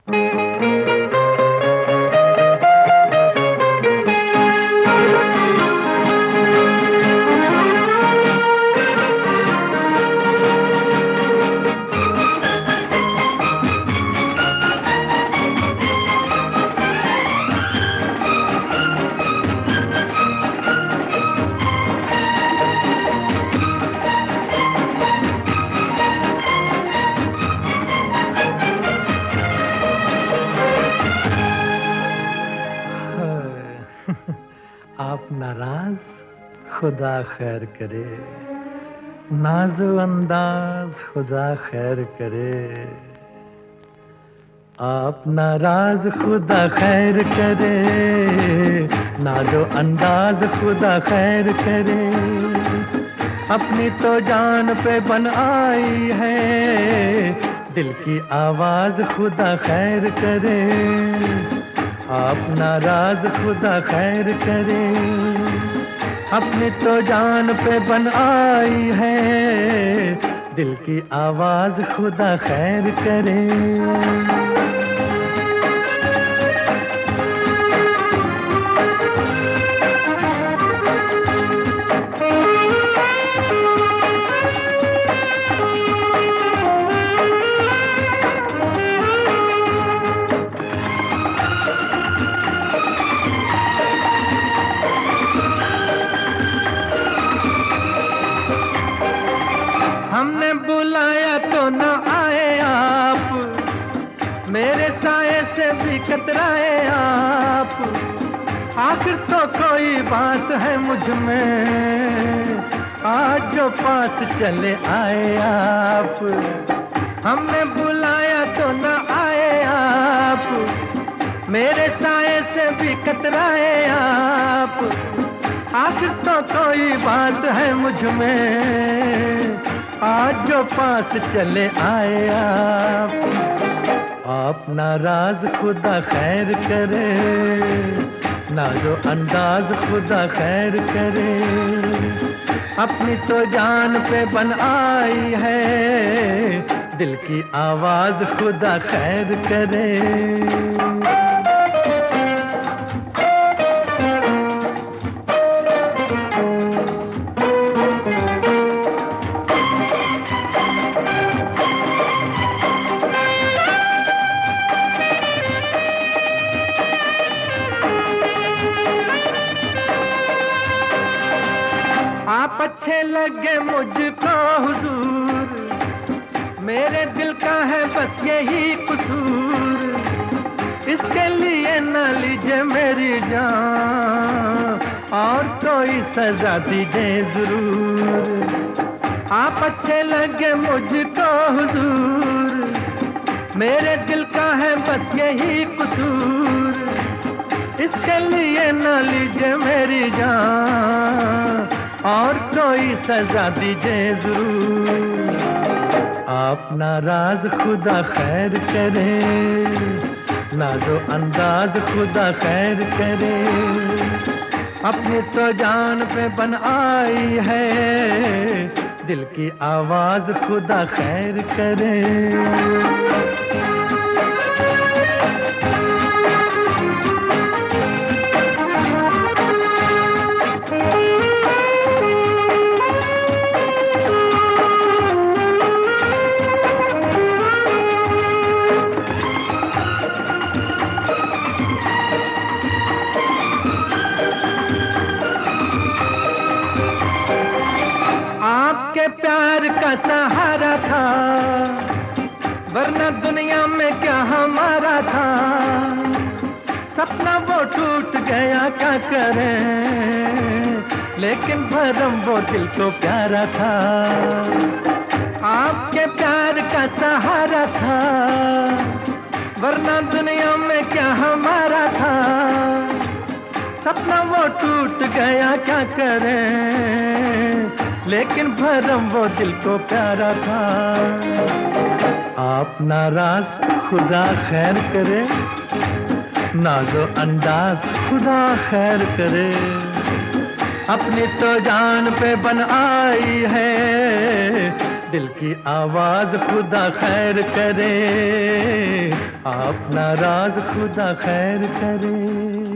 आप नाराज, खुदा खैर करे। नाज़ो अंदाज, खुदा खैर करे। आप नाराज, खुदा खैर करे। नाज़ो अंदाज, खुदा खैर करे। अपनी तो जान पे बन आई है, दिल की आवाज खुदा खैर करे। आप नाराज, खुदा खैर करे। अपनी तो जान पे बन आई है, दिल की आवाज खुदा खैर करे। हमने बुलाया तो न आए आप, मेरे साए से भी कतराए आप। आखिर तो कोई बात है मुझ में, आज जो पास चले आए आप। हमने बुलाया तो न आए आप, मेरे साए से भी कतराए आप। आखिर तो कोई बात है मुझ में, आज जो पास चले आए आप नाराज, खुदा खैर करे। नाज़ो अंदाज, खुदा खैर करे। अपनी तो जान पे बन आई है, दिल की आवाज खुदा खैर करे। आप अच्छे लगे मुझको हुजूर, मेरे दिल का है बस यही कसूर। इसके लिए न लीजिए मेरी जान, और कोई सजा दीजिए जरूर। आप अच्छे लगे मुझको हुजूर, मेरे दिल का है बस यही कसूर। इसके लिए न लीजिए मेरी जान, और कोई सजा दीजिए जरूर। आप नाराज, खुदा खैर करे। नाज़ो अंदाज, खुदा खैर करे। अपनी तो जान पे बन आई है, दिल की आवाज खुदा खैर करे। आपके प्यार का सहारा था, वरना दुनिया में क्या हमारा था। सपना वो टूट गया क्या करें, लेकिन भरम वो दिल को प्यारा था। आपके प्यार का सहारा था, वरना दुनिया में क्या हमारा था। सपना वो टूट गया क्या करें, लेकिन भरम वो दिल को प्यारा था। आप नाराज, खुदा खैर करे। नाज़ो अंदाज, खुदा खैर करे। अपनी तो जान पे बन आई है, दिल की आवाज खुदा खैर करे, अपना राज खुदा खैर करे।